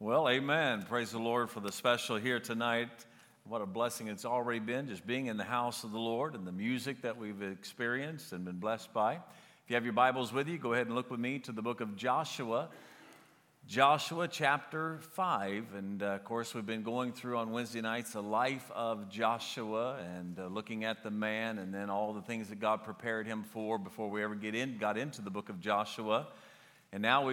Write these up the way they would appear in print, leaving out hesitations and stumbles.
Well, amen. Praise the Lord for the special here tonight. What a blessing it's already been, just being in the house of the Lord and the music that we've experienced and been blessed by. If you have your Bibles with you, go ahead and look with me to the book of Joshua. Joshua chapter 5. And, of course, we've been going through on Wednesday nights the life of Joshua and looking at the man and then all the things that God prepared him for before we ever got into the book of Joshua. And now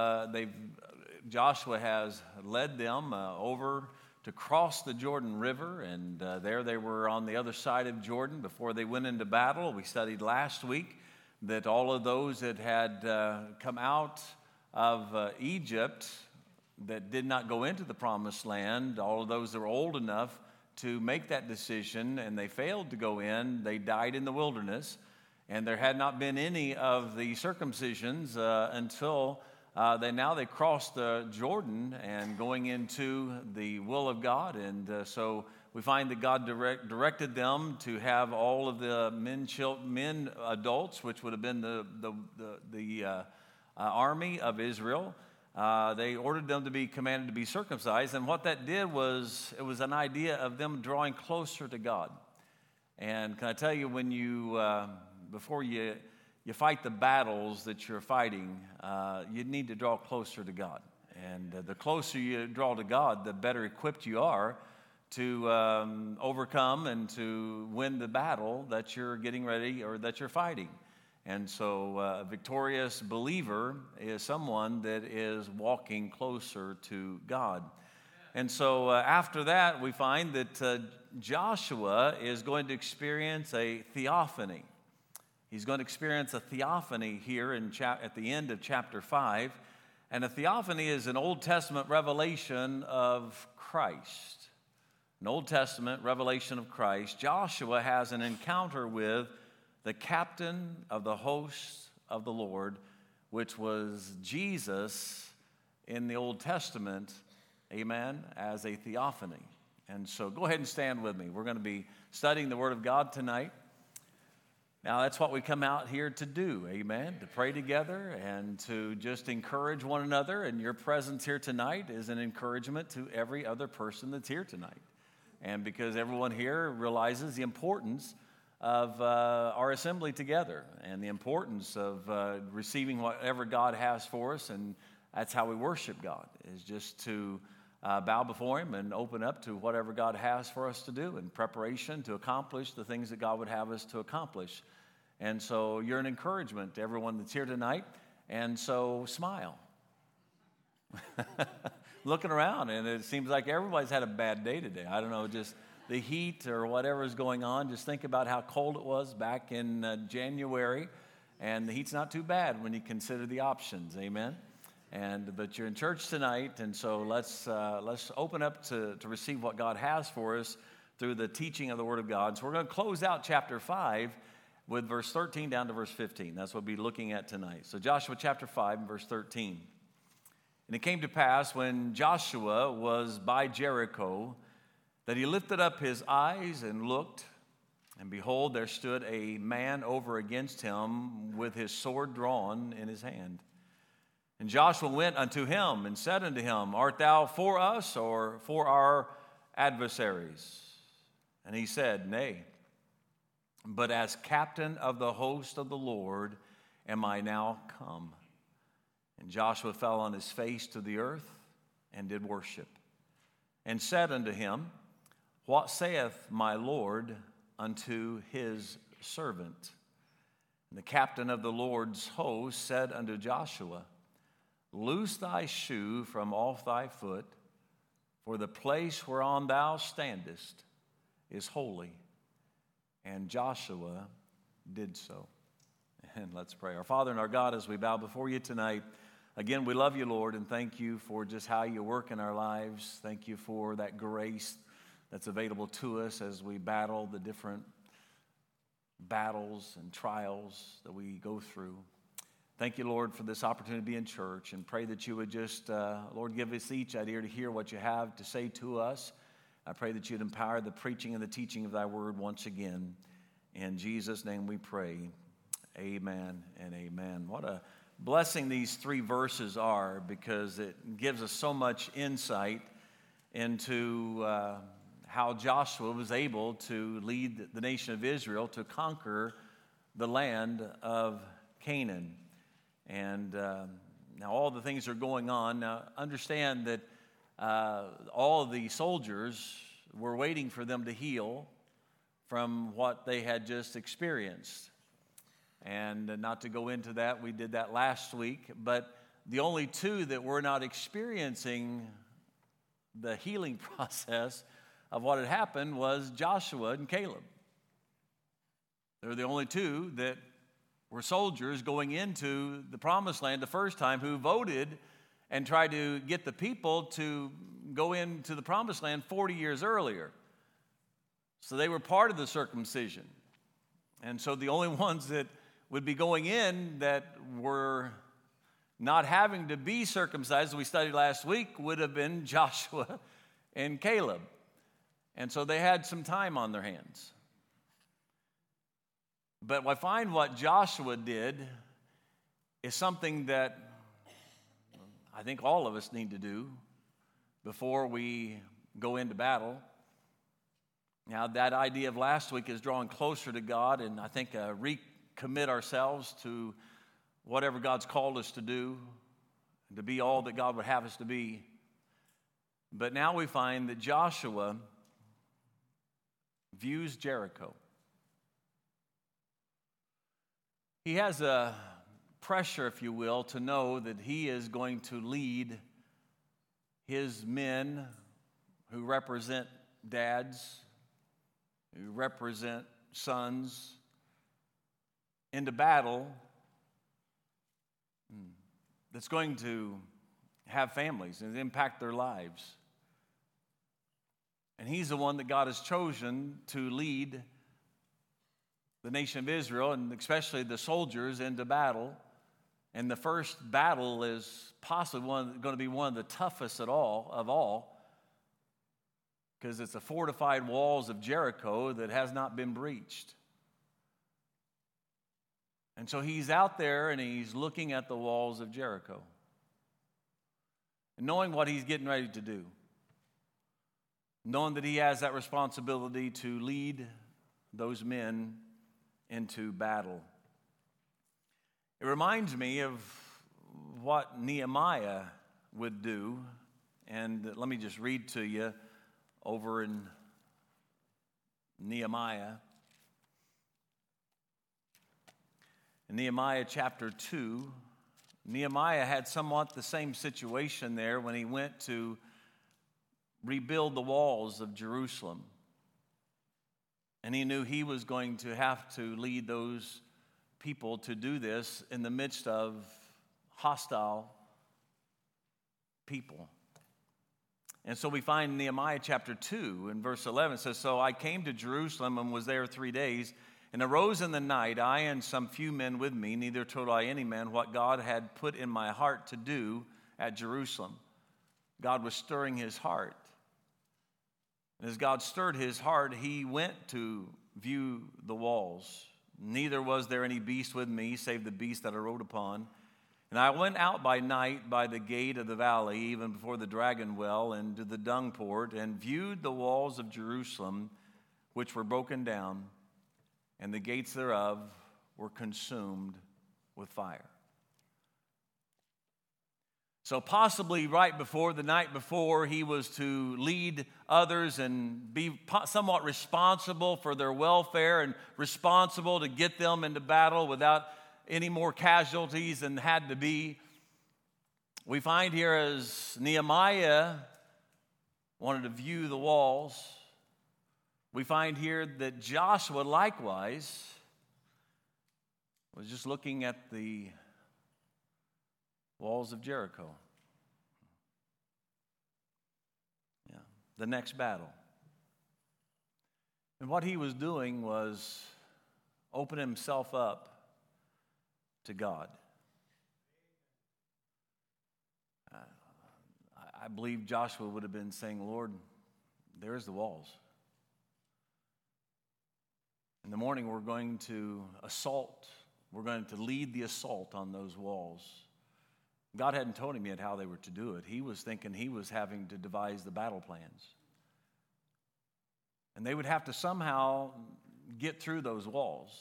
Joshua has led them over to cross the Jordan River, and there they were on the other side of Jordan before they went into battle. We studied last week that all of those that had come out of Egypt that did not go into the promised land, all of those that were old enough to make that decision and they failed to go in, they died in the wilderness. And there had not been any of the circumcisions until they crossed the Jordan and going into the will of God. And so we find that God directed them to have all of the men adults, which would have been the army of Israel. They ordered them to be commanded to be circumcised. And what that did was, it was an idea of them drawing closer to God. And can I tell you, when before you fight the battles that you're fighting, you need to draw closer to God. And the closer you draw to God, the better equipped you are to overcome and to win the battle that you're getting ready or that you're fighting. And so a victorious believer is someone that is walking closer to God. And so after that, we find that Joshua is going to experience a theophany. He's going to experience a theophany here at the end of chapter 5. And a theophany is an Old Testament revelation of Christ. An Old Testament revelation of Christ. Joshua has an encounter with the captain of the hosts of the Lord, which was Jesus in the Old Testament, amen, as a theophany. And so go ahead and stand with me. We're going to be studying the Word of God tonight. Now, that's what we come out here to do, amen, to pray together and to just encourage one another. And your presence here tonight is an encouragement to every other person that's here tonight. And because everyone here realizes the importance of our assembly together and the importance of receiving whatever God has for us. And that's how we worship God, is just to bow before Him and open up to whatever God has for us to do in preparation to accomplish the things that God would have us to accomplish. And so you're an encouragement to everyone that's here tonight. And so smile. Looking around, and it seems like everybody's had a bad day today. I don't know, just the heat or whatever is going on. Just think about how cold it was back in January. And the heat's not too bad when you consider the options. Amen. But you're in church tonight, and so let's open up to receive what God has for us through the teaching of the Word of God. So we're going to close out chapter 5 with verse 13 down to verse 15. That's what we'll be looking at tonight. So Joshua chapter 5 and verse 13. And it came to pass when Joshua was by Jericho that he lifted up his eyes and looked, and behold, there stood a man over against him with his sword drawn in his hand. And Joshua went unto him and said unto him, Art thou for us or for our adversaries? And he said, Nay, but as captain of the host of the Lord am I now come. And Joshua fell on his face to the earth and did worship, and said unto him, What saith my Lord unto his servant? And the captain of the Lord's host said unto Joshua, Loose thy shoe from off thy foot, for the place whereon thou standest is holy. And Joshua did so. And let's pray. Our Father and our God, as we bow before you tonight, again, we love you, Lord, and thank you for just how you work in our lives. Thank you for that grace that's available to us as we battle the different battles and trials that we go through. Thank you, Lord, for this opportunity to be in church, and pray that you would just, Lord, give us each an ear to hear what you have to say to us. I pray that you'd empower the preaching and the teaching of thy word once again. In Jesus' name we pray. Amen and amen. What a blessing these three verses are, because it gives us so much insight into how Joshua was able to lead the nation of Israel to conquer the land of Canaan. And now all the things are going on. Now understand that all of the soldiers were waiting for them to heal from what they had just experienced. And not to go into that, we did that last week, but the only two that were not experiencing the healing process of what had happened was Joshua and Caleb. They're the only two that were soldiers going into the promised land the first time who voted and tried to get the people to go into the promised land 40 years earlier. So they were part of the circumcision. And so the only ones that would be going in that were not having to be circumcised, as we studied last week, would have been Joshua and Caleb. And so they had some time on their hands. But I find what Joshua did is something that I think all of us need to do before we go into battle. Now, that idea of last week is drawing closer to God, and I think recommit ourselves to whatever God's called us to do, and to be all that God would have us to be. But now we find that Joshua views Jericho. He has a pressure, if you will, to know that he is going to lead his men who represent dads, who represent sons, into battle that's going to have families and impact their lives. And he's the one that God has chosen to lead the nation of Israel, and especially the soldiers, into battle. And the first battle is possibly going to be one of the toughest of all, because it's the fortified walls of Jericho that has not been breached. And so he's out there and he's looking at the walls of Jericho, and knowing what he's getting ready to do, knowing that he has that responsibility to lead those men into battle. It reminds me of what Nehemiah would do, and let me just read to you over in Nehemiah. In Nehemiah chapter 2, Nehemiah had somewhat the same situation there when he went to rebuild the walls of Jerusalem. And he knew he was going to have to lead those people to do this in the midst of hostile people. And so we find Nehemiah chapter 2 in verse 11, it says, "So I came to Jerusalem and was there 3 days, and arose in the night, I and some few men with me, neither told I any man what God had put in my heart to do at Jerusalem." God was stirring his heart. And as God stirred his heart, he went to view the walls. "Neither was there any beast with me, save the beast that I rode upon. And I went out by night by the gate of the valley, even before the dragon well, and to the dung port, and viewed the walls of Jerusalem, which were broken down, and the gates thereof were consumed with fire." So possibly right before, the night before, he was to lead others and be somewhat responsible for their welfare and responsible to get them into battle without any more casualties than had to be. We find here as Nehemiah wanted to view the walls, we find here that Joshua likewise was just looking at the walls of Jericho. Yeah, the next battle. And what he was doing was opening himself up to God. I believe Joshua would have been saying, "Lord, there's the walls. In the morning we're going to assault were going to lead the assault on those walls. God hadn't told him yet how they were to do it. He was thinking he was having to devise the battle plans. And they would have to somehow get through those walls.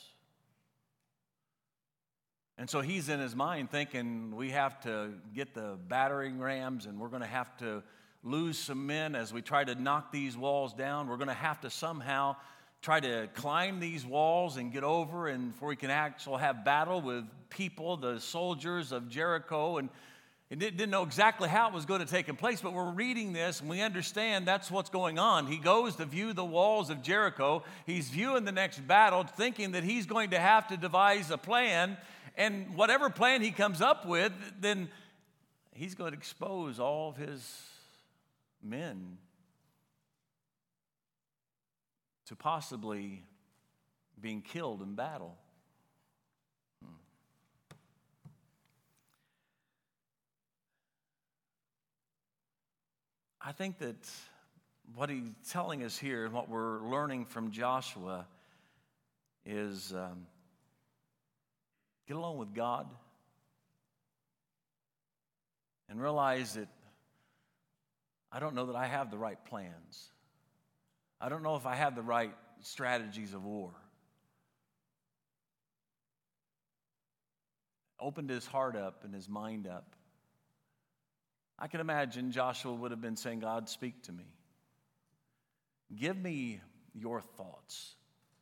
And so he's in his mind thinking, we have to get the battering rams, and we're going to have to lose some men as we try to knock these walls down. We're going to have to somehow try to climb these walls and get over, and before we can actually have battle with people, the soldiers of Jericho. And didn't know exactly how it was going to take place, but we're reading this and we understand that's what's going on. He goes to view the walls of Jericho. He's viewing the next battle, thinking that he's going to have to devise a plan. And whatever plan he comes up with, then he's going to expose all of his men to possibly being killed in battle. I think that what he's telling us here and what we're learning from Joshua is get along with God and realize that I don't know that I have the right plans. I don't know if I have the right strategies of war. Opened his heart up and his mind up. I can imagine Joshua would have been saying, God, speak to me. Give me your thoughts.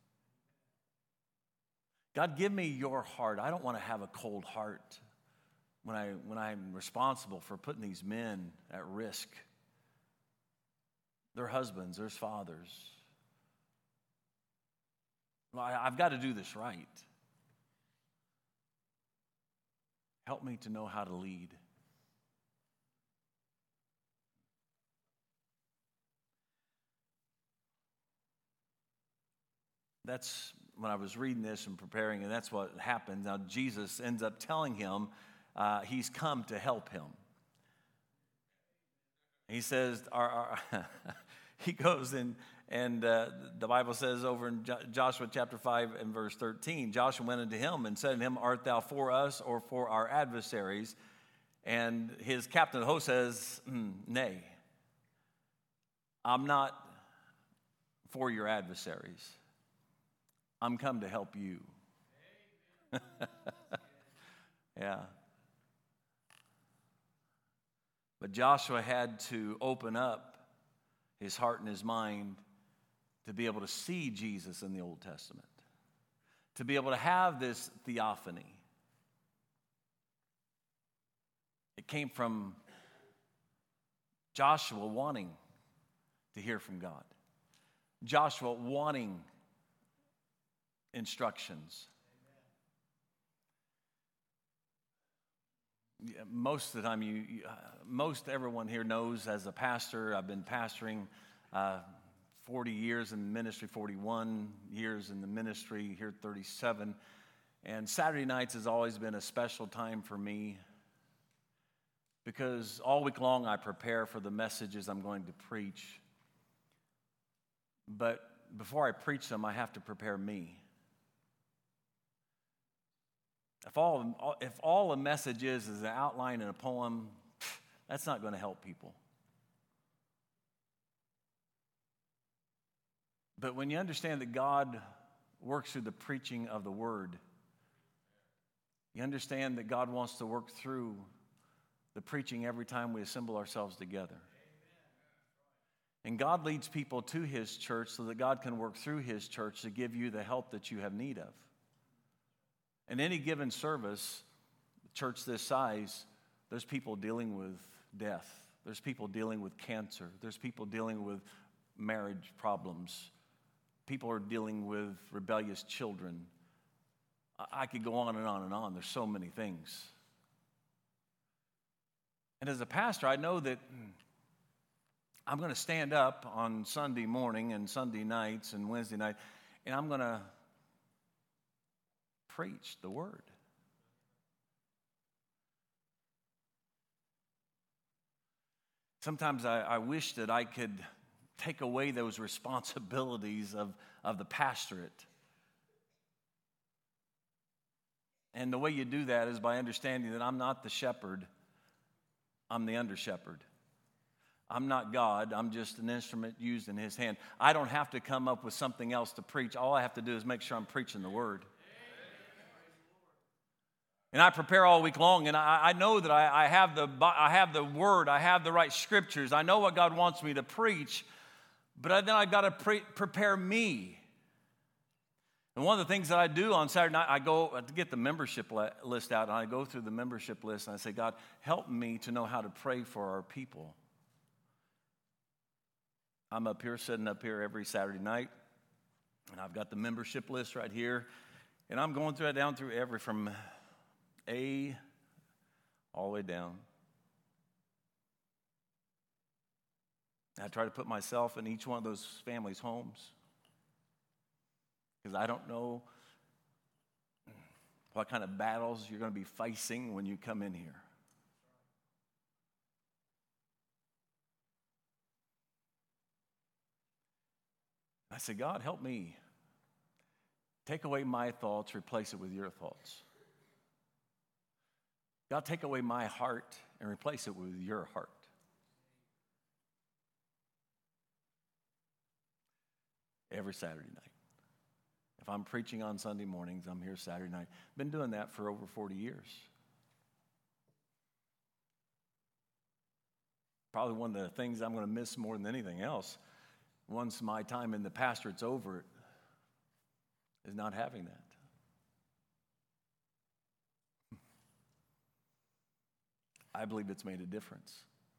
God, give me your heart. I don't want to have a cold heart when I'm responsible for putting these men at risk. Their husbands, their fathers. Well, I've got to do this right. Help me to know how to lead. That's when I was reading this and preparing, and that's what happened. Now, Jesus ends up telling him he's come to help him. He says, he goes in, and the Bible says over in Joshua chapter 5 and verse 13, Joshua went unto him and said unto him, art thou for us or for our adversaries? And his captain of the host says, nay, I'm not for your adversaries. I'm come to help you. Yeah. But Joshua had to open up his heart and his mind to be able to see Jesus in the Old Testament, to be able to have this theophany. It came from Joshua wanting to hear from God, Joshua wanting instructions. Most of the time, most everyone here knows as a pastor, I've been pastoring 40 years in the ministry, 41 years in the ministry, here 37. And Saturday nights has always been a special time for me because all week long I prepare for the messages I'm going to preach. But before I preach them, I have to prepare me. If all a message is an outline and a poem, that's not going to help people. But when you understand that God works through the preaching of the Word, you understand that God wants to work through the preaching every time we assemble ourselves together. And God leads people to His church so that God can work through His church to give you the help that you have need of. In any given service, church this size, there's people dealing with death. There's people dealing with cancer. There's people dealing with marriage problems. People are dealing with rebellious children. I could go on and on and on. There's so many things. And as a pastor, I know that I'm going to stand up on Sunday morning and Sunday nights and Wednesday night, and I'm going to preach the Word. Sometimes I wish that I could take away those responsibilities of the pastorate. And the way you do that is by understanding that I'm not the shepherd, I'm the under shepherd. I'm not God, I'm just an instrument used in his hand. I don't have to come up with something else to preach. All I have to do is make sure I'm preaching the word. And I prepare all week long, and I know that I have the word, I have the right scriptures. I know what God wants me to preach, but then I've got to prepare me. And one of the things that I do on Saturday night, I go to get the membership list out, and I go through the membership list, and I say, God, help me to know how to pray for our people. I'm sitting up here every Saturday night, and I've got the membership list right here, and I'm going through it down through from A all the way down. I try to put myself in each one of those families' homes because I don't know what kind of battles you're going to be facing when you come in here. I said, God, help me. Take away my thoughts, replace it with your thoughts. God, take away my heart and replace it with your heart. Every Saturday night. If I'm preaching on Sunday mornings, I'm here Saturday night. Been doing that for over 40 years. Probably one of the things I'm going to miss more than anything else, once my time in the pastorate's over, is not having that. I believe it's made a difference.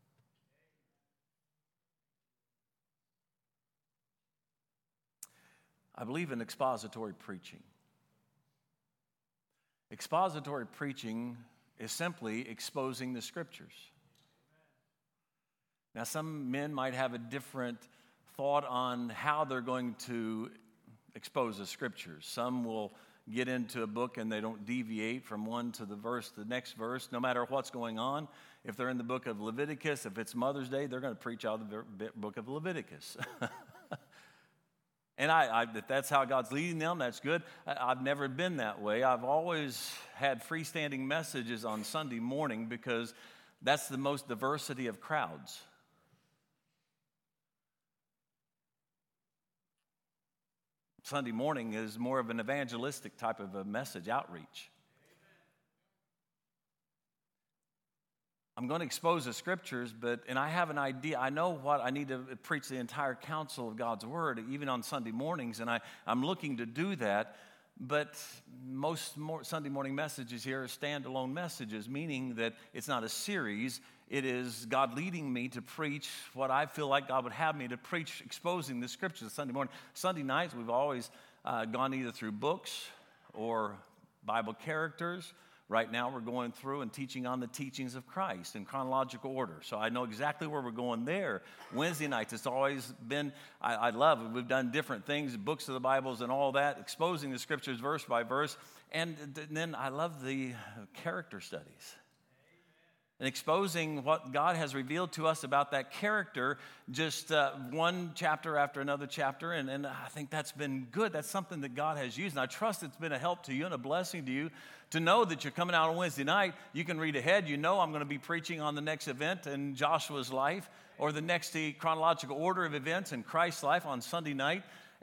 I believe in expository preaching. Expository preaching is simply exposing the scriptures. Now, some men might have a different thought on how they're going to expose the scriptures. Some will get into a book and they don't deviate from one to the next verse, no matter what's going on. If they're in the book of Leviticus, if it's Mother's Day, they're going to preach out of the book of Leviticus. And if that's how God's leading them, that's good. I've never been that way. I've always had freestanding messages on Sunday morning because that's the most diversity of crowds. Sunday morning is more of an evangelistic type of a message, outreach. I'm going to expose the scriptures, and I have an idea. I know what I need to preach the entire counsel of God's word, even on Sunday mornings, and I'm looking to do that. But most Sunday morning messages here are standalone messages, meaning that it's not a series. It is God leading me to preach what I feel like God would have me to preach, exposing the scriptures Sunday morning. Sunday nights, we've always gone either through books or Bible characters. Right now, we're going through and teaching on the teachings of Christ in chronological order. So I know exactly where we're going there. Wednesday nights, it's always been, I love it. We've done different things, books of the Bibles and all that, exposing the scriptures verse by verse. And then I love the character studies. And exposing what God has revealed to us about that character, just one chapter after another chapter, and I think that's been good. That's something that God has used, and I trust it's been a help to you and a blessing to you to know that you're coming out on Wednesday night. You can read ahead. You know I'm going to be preaching on the next event in Joshua's life, or the next chronological order of events in Christ's life on Sunday night,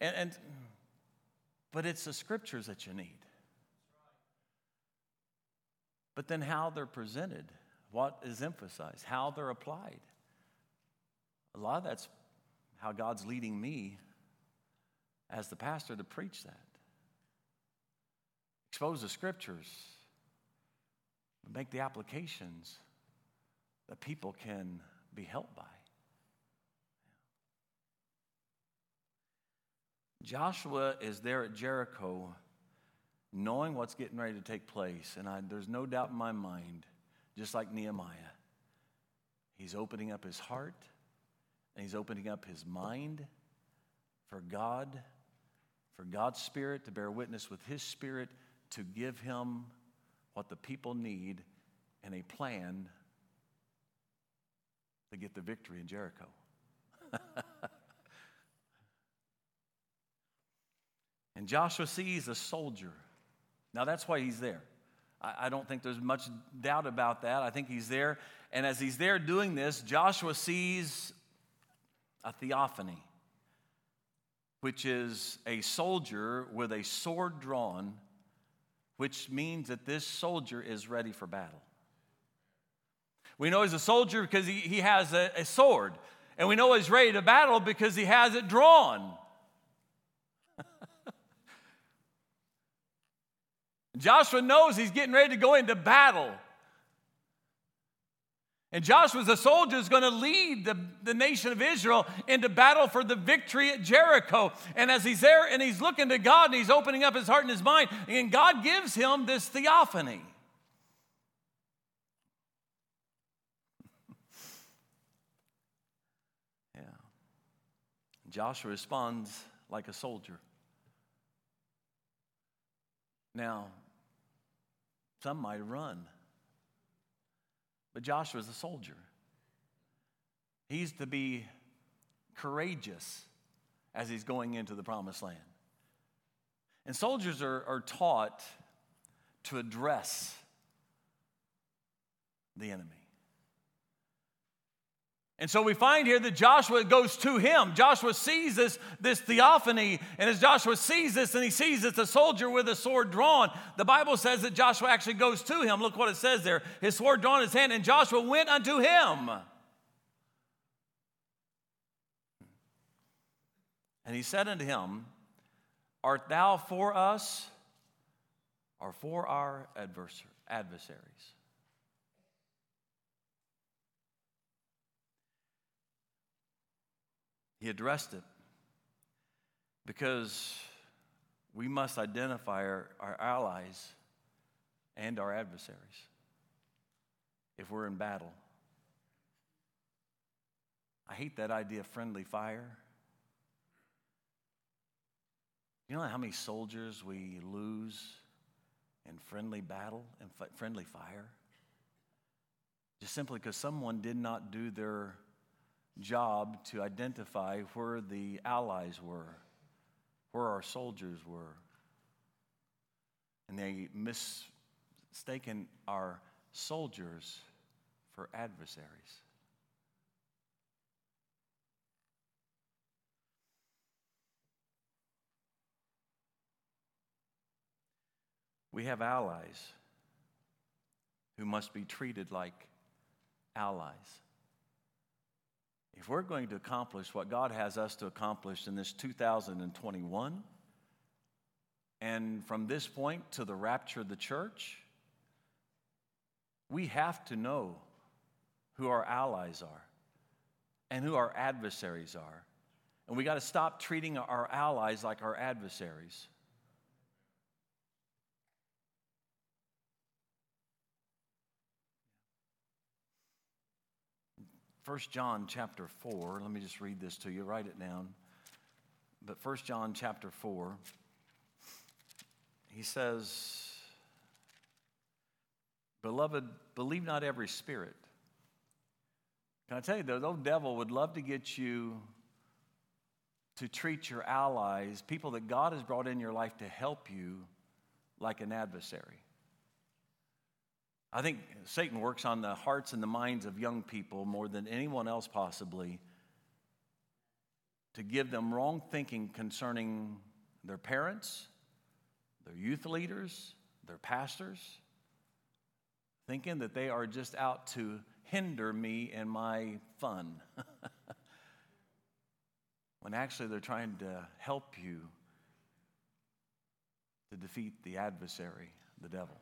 but it's the scriptures that you need. But then how they're presented. What is emphasized, how they're applied. A lot of that's how God's leading me as the pastor to preach that. Expose the scriptures, make the applications that people can be helped by. Joshua is there at Jericho knowing what's getting ready to take place, and there's no doubt in my mind, just like Nehemiah, he's opening up his heart and he's opening up his mind for God, for God's Spirit to bear witness with his Spirit to give him what the people need and a plan to get the victory in Jericho. And Joshua sees a soldier. Now that's why he's there. I don't think there's much doubt about that. I think he's there. And as he's there doing this, Joshua sees a theophany, which is a soldier with a sword drawn, which means that this soldier is ready for battle. We know he's a soldier because he has a sword. And we know he's ready to battle because he has it drawn. Joshua knows he's getting ready to go into battle. And Joshua, as a soldier, is going to lead the nation of Israel into battle for the victory at Jericho. And as he's there and he's looking to God and he's opening up his heart and his mind, and God gives him this theophany. Yeah. Joshua responds like a soldier. Now, some might run. But Joshua's a soldier. He's to be courageous as he's going into the promised land. And soldiers are taught to address the enemy. And so we find here that Joshua goes to him. Joshua sees this theophany, and as Joshua sees this, and he sees it's a soldier with a sword drawn, the Bible says that Joshua actually goes to him. Look what it says there. His sword drawn in his hand, and Joshua went unto him. And he said unto him, Art thou for us or for our adversaries? He addressed it because we must identify our allies and our adversaries if we're in battle. I hate that idea of friendly fire. You know how many soldiers we lose in friendly battle and friendly fire? Just simply because someone did not do their job to identify where the allies were, where our soldiers were. And they mistaken our soldiers for adversaries. We have allies who must be treated like allies. If we're going to accomplish what God has us to accomplish in this 2021, and from this point to the rapture of the church, we have to know who our allies are and who our adversaries are. And we got to stop treating our allies like our adversaries. First John chapter 4, let me just read this to you, write it down. But First John chapter 4, he says, Beloved, believe not every spirit. Can I tell you, the old devil would love to get you to treat your allies, people that God has brought in your life to help you, like an adversary. I think Satan works on the hearts and the minds of young people more than anyone else possibly to give them wrong thinking concerning their parents, their youth leaders, their pastors, thinking that they are just out to hinder me in my fun. When actually they're trying to help you to defeat the adversary, the devil.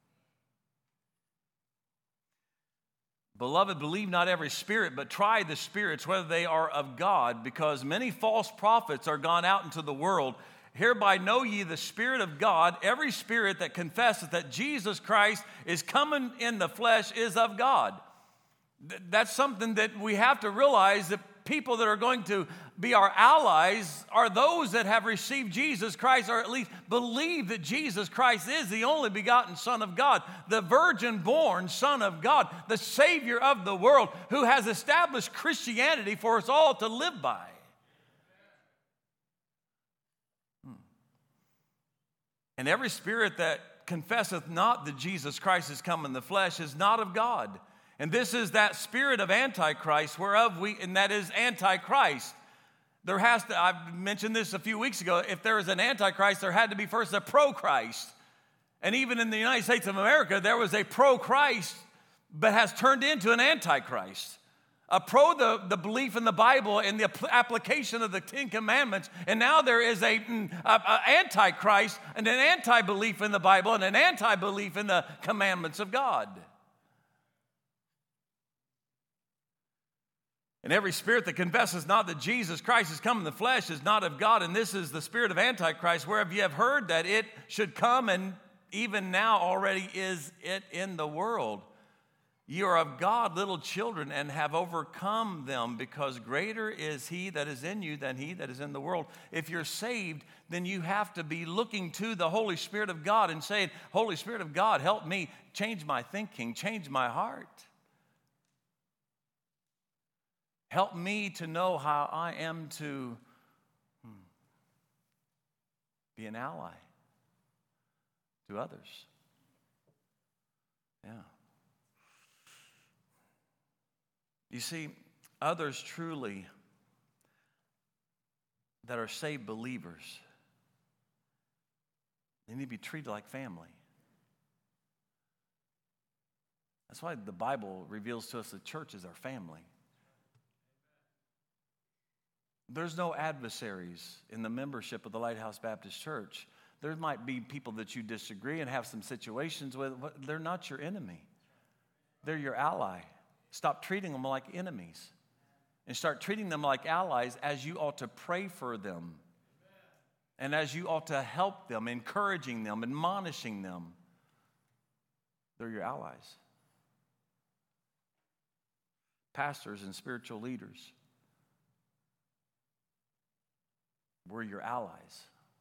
Beloved, believe not every spirit, but try the spirits, whether they are of God, because many false prophets are gone out into the world. Hereby know ye the Spirit of God. Every spirit that confesseth that Jesus Christ is coming in the flesh is of God. That's something that we have to realize, that people that are going to be our allies are those that have received Jesus Christ, or at least believe that Jesus Christ is the only begotten Son of God, the virgin-born Son of God, the Savior of the world, who has established Christianity for us all to live by. And every spirit that confesseth not that Jesus Christ is come in the flesh is not of God. And this is that spirit of Antichrist, and that is Antichrist. I've mentioned this a few weeks ago, if there is an Antichrist, there had to be first a pro-Christ. And even in the United States of America, there was a pro-Christ, but has turned into an Antichrist. A the belief in the Bible and the application of the Ten Commandments, and now there is a Antichrist and an anti-belief in the Bible and an anti-belief in the commandments of God. And every spirit that confesses not that Jesus Christ has come in the flesh is not of God, and this is the spirit of Antichrist, whereof ye have heard that it should come, and even now already is it in the world. Ye are of God, little children, and have overcome them, because greater is he that is in you than he that is in the world. If you're saved, then you have to be looking to the Holy Spirit of God and saying, Holy Spirit of God, help me change my thinking, change my heart. Help me to know how I am to be an ally to others. Yeah. You see, others truly that are saved believers, they need to be treated like family. That's why the Bible reveals to us the church is our family. There's no adversaries in the membership of the Lighthouse Baptist Church. There might be people that you disagree and have some situations with. They're not your enemy. They're your ally. Stop treating them like enemies and start treating them like allies, as you ought to pray for them and as you ought to help them, encouraging them, admonishing them. They're your allies. Pastors and spiritual leaders, we're your allies.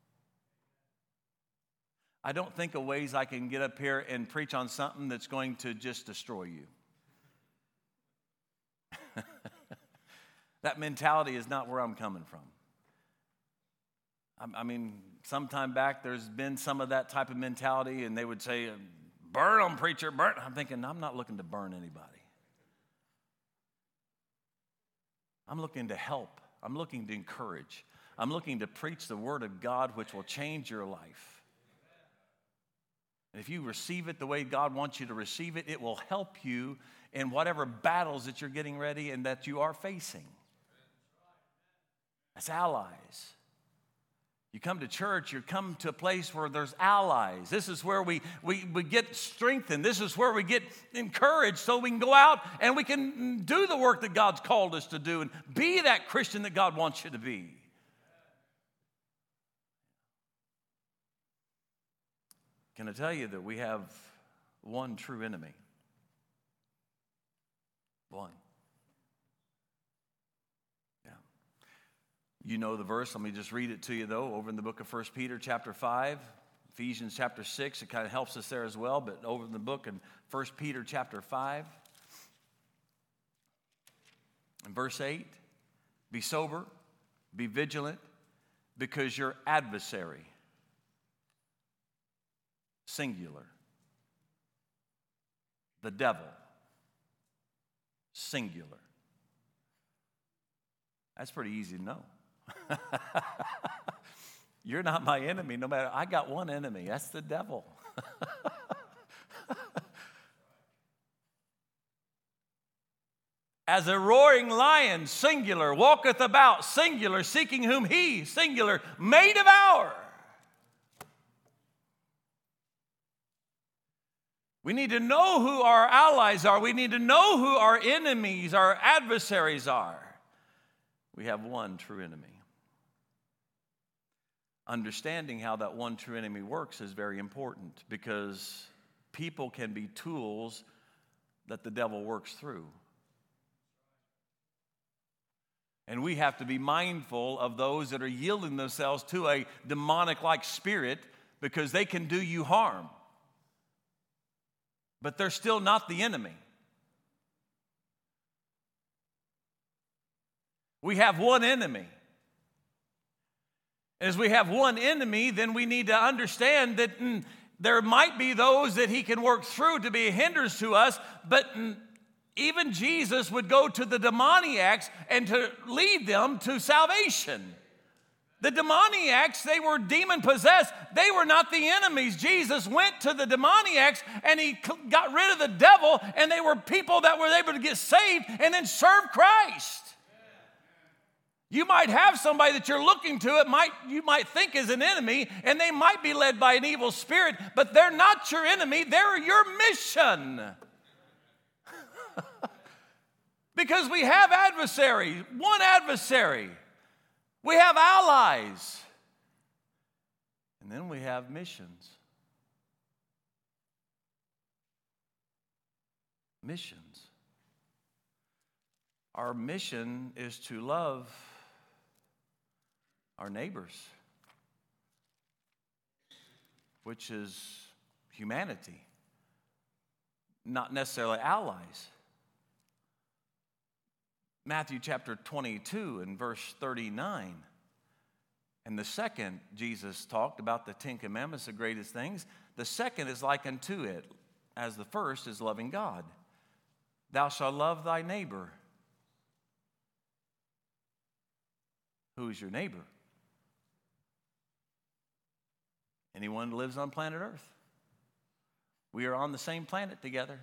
I don't think of ways I can get up here and preach on something that's going to just destroy you. That mentality is not where I'm coming from. I mean, some time back, there's been some of that type of mentality, and they would say, burn them, preacher, burn. I'm thinking, I'm not looking to burn anybody. I'm looking to help. I'm looking to encourage. I'm looking to preach the word of God, which will change your life. And if you receive it the way God wants you to receive it, it will help you in whatever battles that you're getting ready and that you are facing. That's allies. You come to church, you come to a place where there's allies. This is where we get strengthened. This is where we get encouraged so we can go out and we can do the work that God's called us to do and be that Christian that God wants you to be. Can I tell you that we have one true enemy? One. Yeah. You know the verse. Let me just read it to you, though, over in the book of 1 Peter chapter 5, Ephesians chapter 6. It kind of helps us there as well, but over in the book in 1 Peter chapter 5, in verse 8, be sober, be vigilant, because your adversary, singular, the devil, singular. That's pretty easy to know. You're not my enemy, no matter. I got one enemy. That's the devil. As a roaring lion, singular, walketh about, singular, seeking whom he, singular, may devour. We need to know who our allies are. We need to know who our enemies, our adversaries are. We have one true enemy. Understanding how that one true enemy works is very important, because people can be tools that the devil works through. And we have to be mindful of those that are yielding themselves to a demonic-like spirit, because they can do you harm. But they're still not the enemy. We have one enemy. As we have one enemy, then we need to understand that There might be those that he can work through to be a hindrance to us, but even Jesus would go to the demoniacs and to lead them to salvation. The demoniacs, they were demon-possessed. They were not the enemies. Jesus went to the demoniacs and he got rid of the devil, and they were people that were able to get saved and then serve Christ. You might have somebody that you're looking to, you might think is an enemy, and they might be led by an evil spirit, but they're not your enemy, they're your mission. Because we have adversaries, one adversary. We have allies. And then we have missions. Missions. Our mission is to love our neighbors, which is humanity, not necessarily allies. Matthew chapter 22 and verse 39. And the second, Jesus talked about the 10 Commandments, the greatest things. The second is like unto it, as the first is loving God. Thou shalt love thy neighbor. Who is your neighbor? Anyone who lives on planet Earth. We are on the same planet together.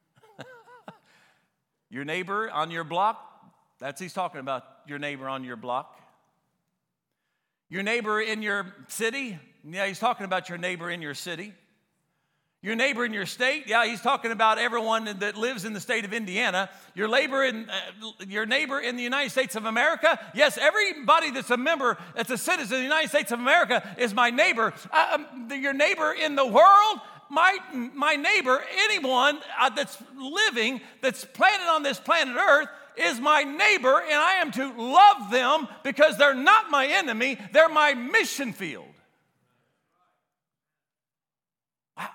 Your neighbor on your block, he's talking about your neighbor on your block. Your neighbor in your city, yeah, he's talking about your neighbor in your city. Your neighbor in your state, yeah, he's talking about everyone that lives in the state of Indiana. Your neighbor in the United States of America, yes, everybody that's a member, that's a citizen of the United States of America is my neighbor. Your neighbor in the world, my neighbor, anyone that's living, that's planted on this planet Earth, is my neighbor, and I am to love them because they're not my enemy, they're my mission field. Wow.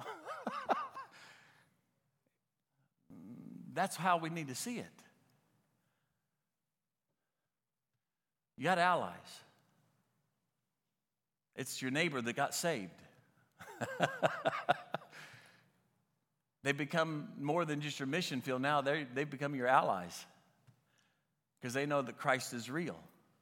That's how we need to see it. You got allies. It's your neighbor that got saved. They become more than just your mission field now. They've become your allies because they know that Christ is real.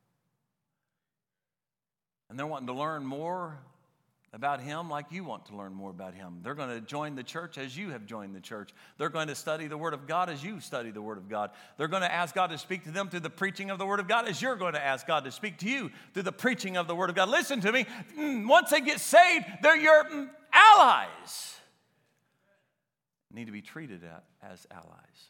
And they're wanting to learn more about him like you want to learn more about him. They're going to join the church as you have joined the church. They're going to study the Word of God as you study the Word of God. They're going to ask God to speak to them through the preaching of the Word of God as you're going to ask God to speak to you through the preaching of the Word of God. Listen to me. Once they get saved, they're your allies. Need to be treated as allies.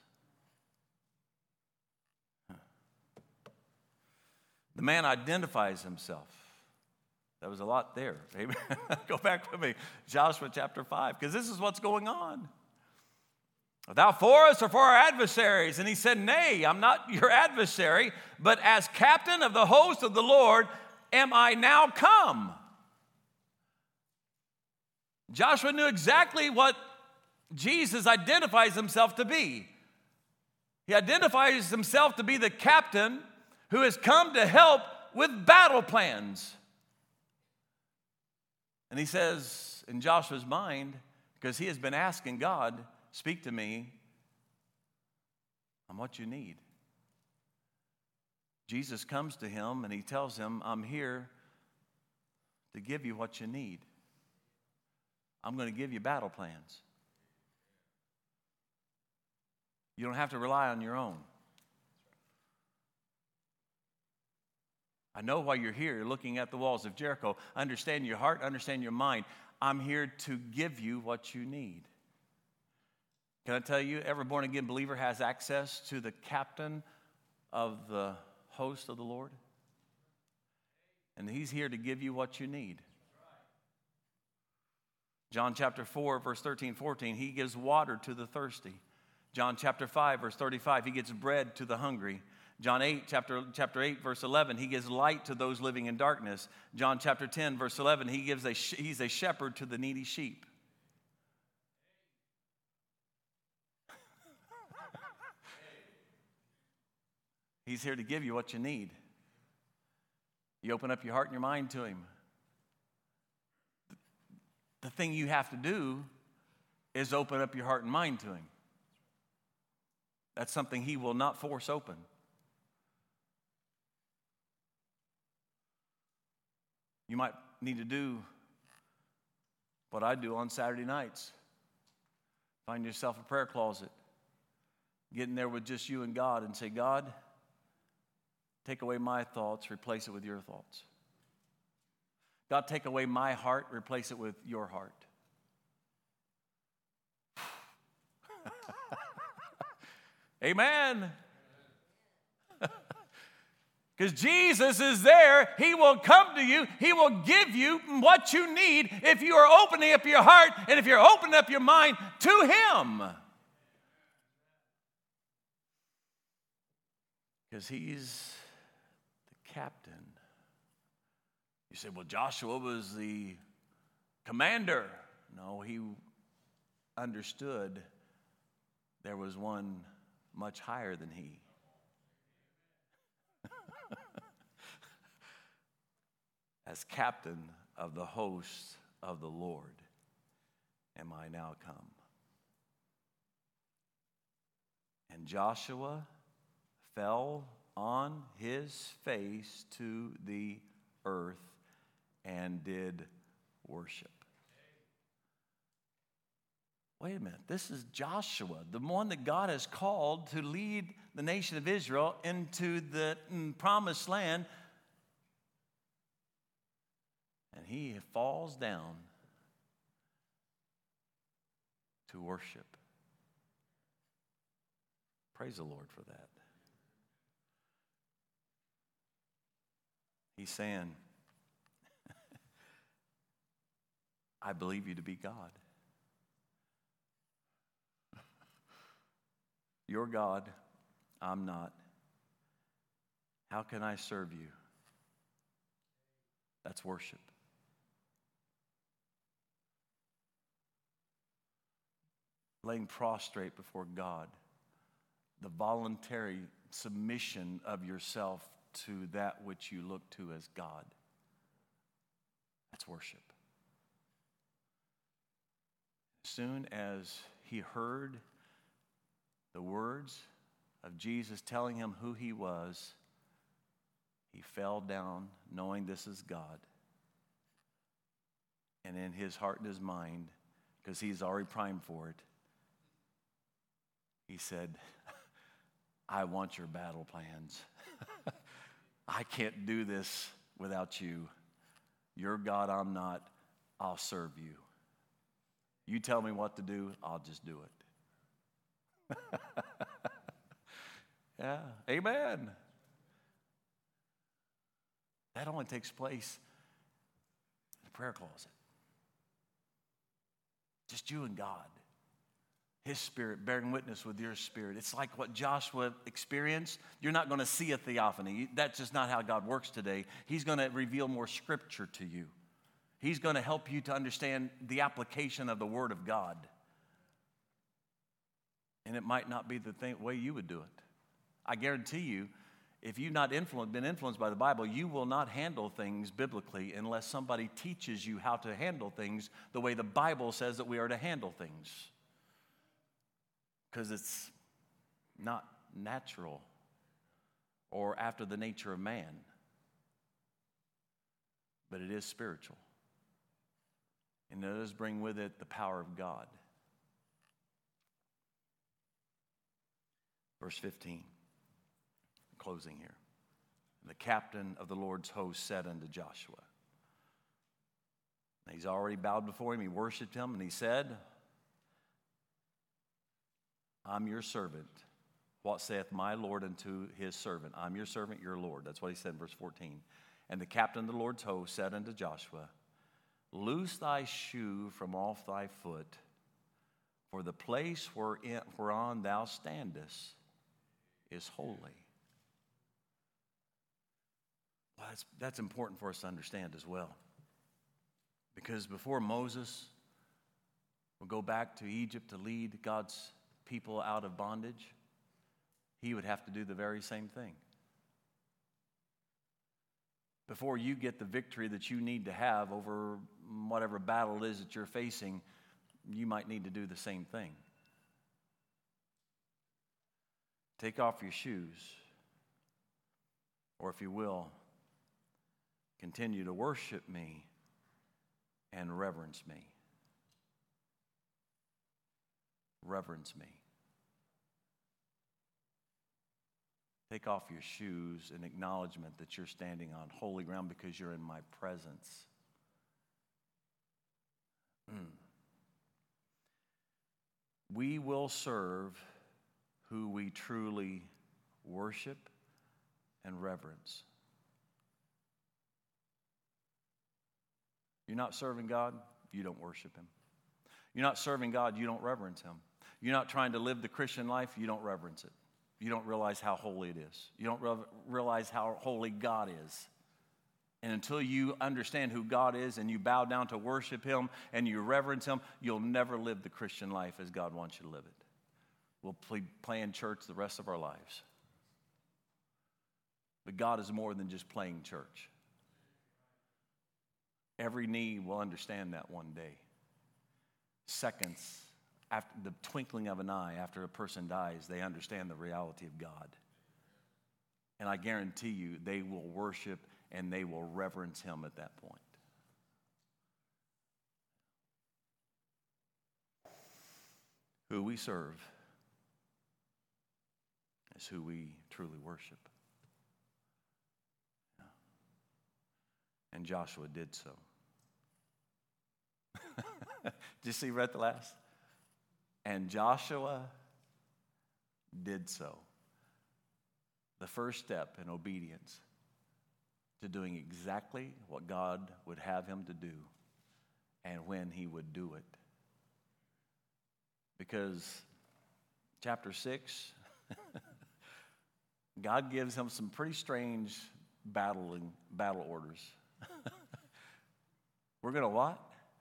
The man identifies himself. That was a lot there. Amen. Go back with me. Joshua chapter 5, because this is what's going on. Are thou for us or for our adversaries? And he said, nay, I'm not your adversary, but as captain of the host of the Lord am I now come. Joshua knew exactly what Jesus identifies himself to be. He identifies himself to be the captain who has come to help with battle plans. And he says in Joshua's mind, because he has been asking God, speak to me on what you need. Jesus comes to him and he tells him, I'm here to give you what you need. I'm going to give you battle plans. You don't have to rely on your own. I know why you're here. You're looking at the walls of Jericho. Understand your heart, understand your mind. I'm here to give you what you need. Can I tell you, every born-again believer has access to the captain of the host of the Lord? And he's here to give you what you need. John chapter 4, verse 13, 14, he gives water to the thirsty. John chapter 5, verse 35, he gives bread to the hungry. John 8, chapter 8, verse 11, he gives light to those living in darkness. John chapter 10, verse 11, he's a shepherd to the needy sheep. He's here to give you what you need. You open up your heart and your mind to him. the thing you have to do is open up your heart and mind to him. That's something he will not force open. You might need to do what I do on Saturday nights. Find yourself a prayer closet. Get in there with just you and God and say, God, take away my thoughts, replace it with your thoughts. God, take away my heart, replace it with your heart. Amen. Because Jesus is there. He will come to you. He will give you what you need if you are opening up your heart and if you're opening up your mind to him. Because he's the captain. You say, well, Joshua was the commander. No, he understood there was one much higher than he. As captain of the hosts of the Lord am I now come. And Joshua fell on his face to the earth and did worship. Wait a minute, this is Joshua, the one that God has called to lead the nation of Israel into the promised land. And he falls down to worship. Praise the Lord for that. He's saying, I believe you to be God. You're God, I'm not. How can I serve you? That's worship. Laying prostrate before God, the voluntary submission of yourself to that which you look to as God. That's worship. As soon as he heard the words of Jesus telling him who he was, he fell down knowing this is God. And in his heart and his mind, because he's already primed for it, he said, I want your battle plans. I can't do this without you. You're God, I'm not. I'll serve you. You tell me what to do, I'll just do it. Yeah, amen. That only takes place in the prayer closet. Just you and God. His spirit bearing witness with your spirit. It's like what Joshua experienced. You're not going to see a theophany. That's just not how God works today. He's going to reveal more scripture to you. He's going to help you to understand the application of the Word of God. And it might not be the way you would do it. I guarantee you, if you've not been influenced by the Bible, you will not handle things biblically unless somebody teaches you how to handle things the way the Bible says that we are to handle things. Because it's not natural or after the nature of man, but it is spiritual. And it does bring with it the power of God. Verse 15, closing here. And the captain of the Lord's host said unto Joshua. And he's already bowed before him, he worshiped him, and he said, I'm your servant. What saith my Lord unto his servant? I'm your servant, your Lord. That's what he said in verse 14. And the captain of the Lord's host said unto Joshua, loose thy shoe from off thy foot, for the place whereon thou standest is holy. Well, that's important for us to understand as well. Because before Moses would go back to Egypt to lead God's people out of bondage, he would have to do the very same thing. Before you get the victory that you need to have over whatever battle it is that you're facing, you might need to do the same thing. Take off your shoes, or if you will, continue to worship me and reverence me. Reverence me. Take off your shoes in acknowledgement that you're standing on holy ground because you're in my presence. We will serve who we truly worship and reverence. You're not serving God, you don't worship Him. You're not serving God, you don't reverence Him. You're not trying to live the Christian life, you don't reverence it. You don't realize how holy it is. You don't realize how holy God is. And until you understand who God is and you bow down to worship Him and you reverence Him, you'll never live the Christian life as God wants you to live it. We'll play in church the rest of our lives. But God is more than just playing church. Every knee will understand that one day. Seconds after the twinkling of an eye, after a person dies, they understand the reality of God. And I guarantee you, they will worship and they will reverence Him at that point. Who we serve is who we truly worship. And Joshua did so. Did you see right at the last? And Joshua did so. The first step in obedience to doing exactly what God would have him to do and when he would do it. Because chapter 6, God gives him some pretty strange battle orders. We're going to what?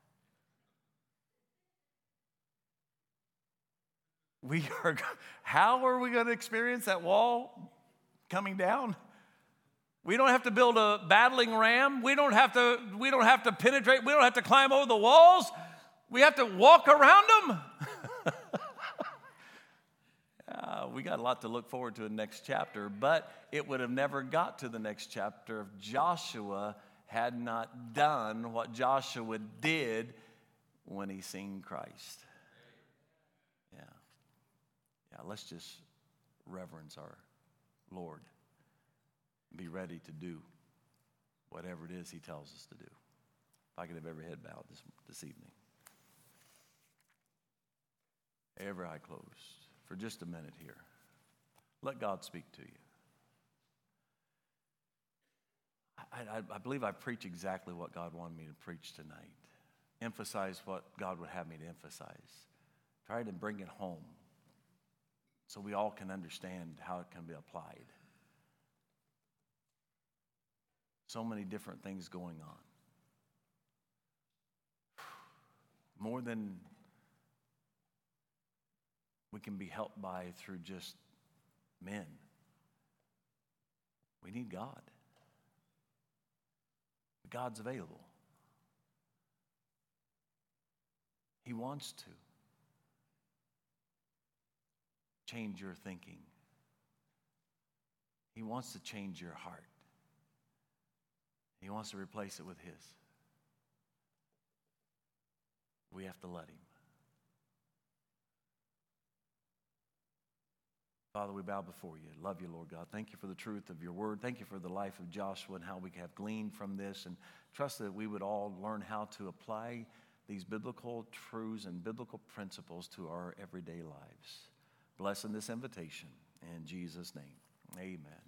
How are we going to experience that wall coming down? We don't have to build a battling ram. We don't have to penetrate. We don't have to climb over the walls. We have to walk around them. We got a lot to look forward to in the next chapter, but it would have never got to the next chapter if Joshua had not done what Joshua did when he seen Christ. Yeah, let's just reverence our Lord. Be ready to do whatever it is he tells us to do. If I could have every head bowed this evening. Every eye closed for just a minute here. Let God speak to you. I believe I preach exactly what God wanted me to preach tonight. Emphasize what God would have me to emphasize. Try to bring it home so we all can understand how it can be applied. So many different things going on. More than we can be helped by through just men. We need God. But God's available. He wants to change your thinking. He wants to change your heart. He wants to replace it with His. We have to let Him. Father, we bow before you. Love you, Lord God. Thank you for the truth of your word. Thank you for the life of Joshua and how we have gleaned from this. And trust that we would all learn how to apply these biblical truths and biblical principles to our everyday lives. Bless in this invitation. In Jesus' name, amen.